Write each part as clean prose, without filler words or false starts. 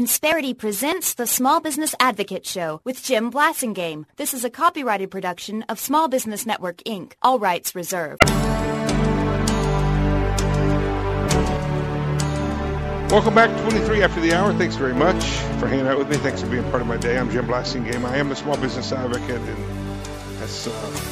Insperity presents the Small Business Advocate Show with Jim Blasingame. This is a copyrighted production of Small Business Network, Inc. All rights reserved. Welcome back, 23 after the hour. Thanks very much for hanging out with me. Thanks for being part of my day. I'm Jim Blasingame. I am the Small Business Advocate, and that's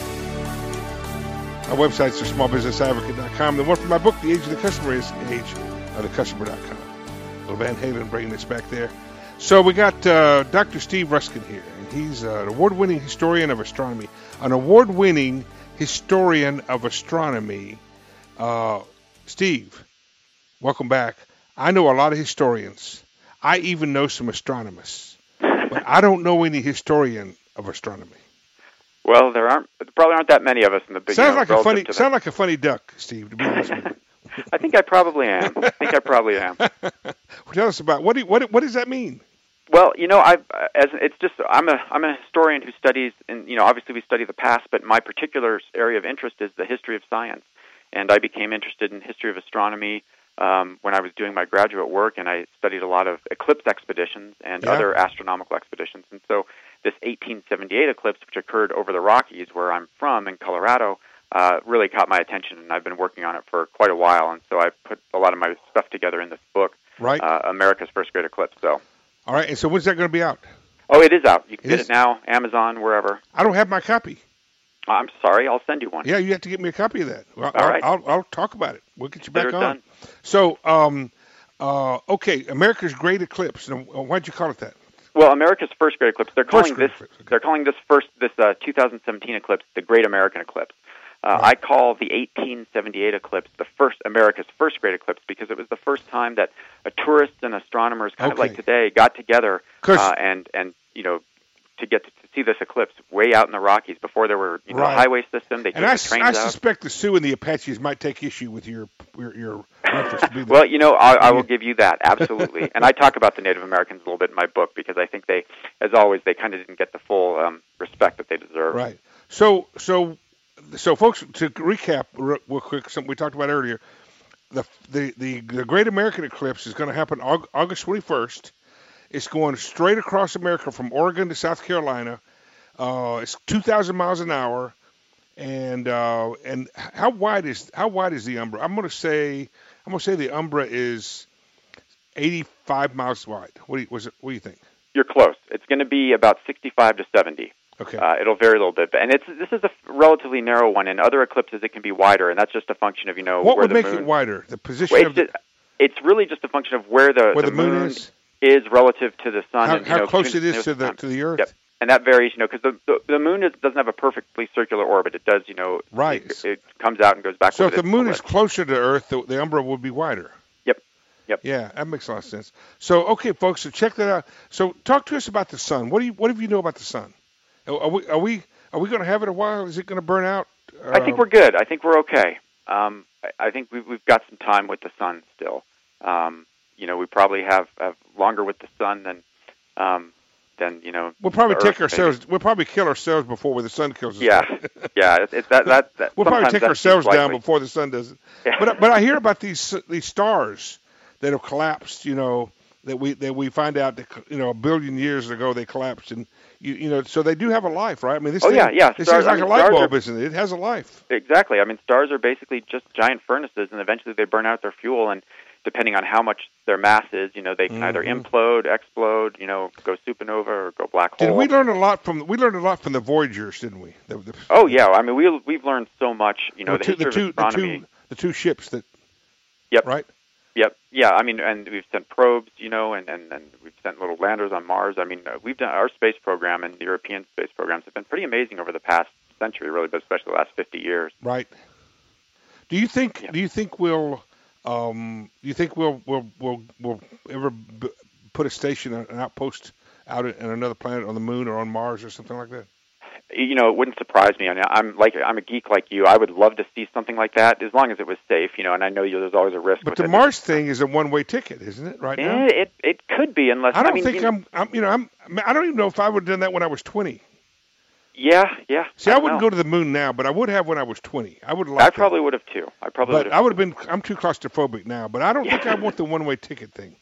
our website's smallbusinessadvocate.com. The one for my book, The Age of the Customer, is ageofthecustomer.com. Little Van Halen bringing us back there. So we got Dr. Steve Ruskin here, and he's an award-winning historian of astronomy. An award-winning historian of astronomy. Steve, welcome back. I know a lot of historians. I even know some astronomers, but I don't know any historian of astronomy. Well, there probably aren't that many of us in the big. Sounds like a funny duck, Steve. To be honest with you. I think I probably am. Tell us about what does that mean? Well, I'm a historian who studies, and obviously we study the past, but my particular area of interest is the history of science, and I became interested in history of astronomy when I was doing my graduate work, and I studied a lot of eclipse expeditions and other astronomical expeditions, and so this 1878 eclipse, which occurred over the Rockies, where I'm from in Colorado, really caught my attention, and I've been working on it for quite a while, and so I've put a lot of my stuff together in this book, America's First Great Eclipse. So, all right, and so when's that going to be out? Oh, it is out. You can get it now, Amazon, wherever. I don't have my copy. I'm sorry, I'll send you one. Yeah, you have to get me a copy of that. Well, all right. I'll talk about it. We'll get you back on. Done. So, okay, America's Great Eclipse. Now, why'd you call it that? Well, America's First Great Eclipse. They're calling this 2017 eclipse the Great American Eclipse. I call the 1878 eclipse America's First Great Eclipse because it was the first time that tourists and astronomers, kind of like today, got together and to get to see this eclipse way out in the Rockies before there were a highway system. They took the trains out. I suspect the Sioux and the Apaches might take issue with your reference. Well, I will give you that, absolutely. And I talk about the Native Americans a little bit in my book because I think they, as always, they kind of didn't get the full respect that they deserve. Right. So folks, to recap real quick, something we talked about earlier, the Great American Eclipse is going to happen August 21st. It's going straight across America from Oregon to South Carolina. It's 2,000 miles an hour, and how wide is the umbra? I'm going to say the umbra is 85 miles wide. What do you think? You're close. It's going to be about 65 to 70. Okay. It'll vary a little bit, and this is a relatively narrow one. In other eclipses, it can be wider, and that's just a function of what where would make it wider. The position it's really just a function of where the moon is relative to the sun. How close it is to the Earth. Yep. And that varies, because the moon doesn't have a perfectly circular orbit. It does, right. It comes out and goes back. So if the moon is closer to Earth, the umbra would be wider. Yep. Yeah, that makes a lot of sense. So, okay, folks, so check that out. So talk to us about the sun. What do you know about the sun? Are we going to have it a while? Is it going to burn out? I think we're good. I think we're okay. I think we've got some time with the sun still. We probably have longer with the sun than We'll probably We'll probably kill ourselves before the sun kills us. Yeah. It's that. We'll probably take ourselves down before the sun does it. Yeah. But I hear about these stars that have collapsed. That we find out that a billion years ago they collapsed, and so they do have a life, right? I mean, this thing seems like a light bulb, isn't it? It has a life. Exactly. I mean, stars are basically just giant furnaces, and eventually they burn out their fuel, and depending on how much their mass is, they can either implode, explode, go supernova or go black hole. We learned a lot from the Voyagers, didn't we? Oh yeah, I mean we've learned so much. The history of astronomy. The two ships that. Yep. Right. Yep. Yeah. I mean, and we've sent probes, and we've sent little landers on Mars. I mean, we've done our space program, and the European space programs have been pretty amazing over the past century, really, but especially the last 50 years. Right. Do you think we'll ever put a station, an outpost out in another planet on the moon or on Mars or something like that? It wouldn't surprise me. I mean, I'm a geek like you. I would love to see something like that, as long as it was safe. And I know there's always a risk. But the Mars thing is a one-way ticket, isn't it? Right now. It could be, unless I don't even know if I would have done that when I was 20. Yeah. See, I wouldn't go to the moon now, but I would have when I was 20. I probably would have too. I would have been. I'm too claustrophobic now, but I don't think I want the one-way ticket thing.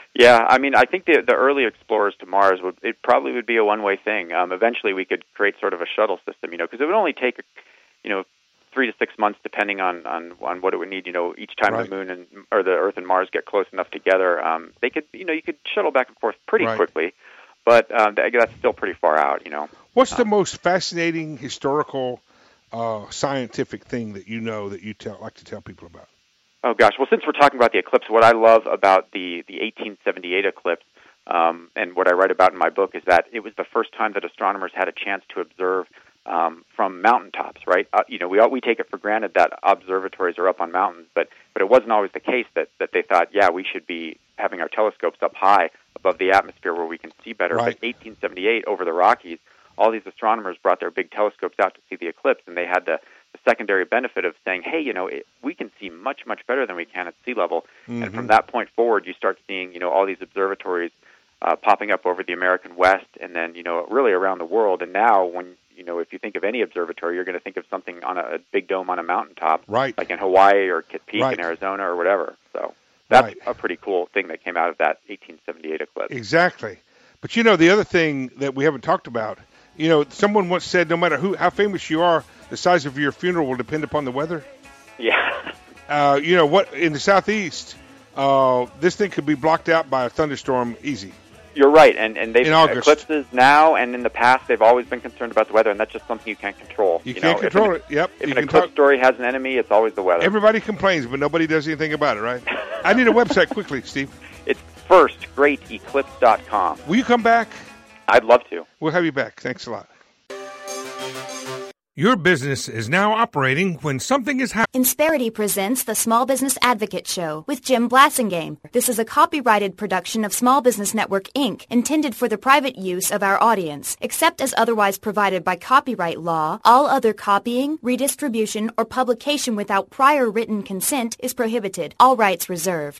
Yeah, I mean, I think the early explorers to Mars probably would be a one-way thing. Eventually, we could create sort of a shuttle system, because it would only take, 3 to 6 months, depending on what it would need. Each time Right. the Moon or the Earth and Mars get close enough together, they could, you could shuttle back and forth pretty Right. quickly. But that's still pretty far out. What's the most fascinating historical, scientific thing that that you like to tell people about? Oh gosh, well, since we're talking about the eclipse, what I love about the 1878 eclipse, and what I write about in my book, is that it was the first time that astronomers had a chance to observe from mountaintops. Right? We take it for granted that observatories are up on mountains, but it wasn't always the case that they thought, yeah, we should be having our telescopes up high above the atmosphere where we can see better. Right. But 1878 over the Rockies, all these astronomers brought their big telescopes out to see the eclipse, and they had the secondary benefit of saying, hey, we can see much, much better than we can at sea level. Mm-hmm. And from that point forward, you start seeing, all these observatories popping up over the American West and then, really around the world. And now when, if you think of any observatory, you're going to think of something on a big dome on a mountaintop, Right. like in Hawaii or Kitt Peak Right. in Arizona or whatever. So that's Right. a pretty cool thing that came out of that 1878 eclipse. Exactly. But the other thing that we haven't talked about, someone once said, no matter how famous you are, the size of your funeral will depend upon the weather. Yeah. What in the southeast, this thing could be blocked out by a thunderstorm easy. You're right, and they've In August. eclipses now and in the past, they've always been concerned about the weather, and that's just something you can't control. You can't control it. Yep. If You an can eclipse story has an enemy, it's always the weather. Everybody complains, but nobody does anything about it, right? I need a website quickly, Steve. It's firstgreateclipse.com. Will you come back? I'd love to. We'll have you back. Thanks a lot. Your business is now operating when something is happening. Insperity presents the Small Business Advocate Show with Jim Blassingame. This is a copyrighted production of Small Business Network, Inc., intended for the private use of our audience. Except as otherwise provided by copyright law, all other copying, redistribution, or publication without prior written consent is prohibited. All rights reserved.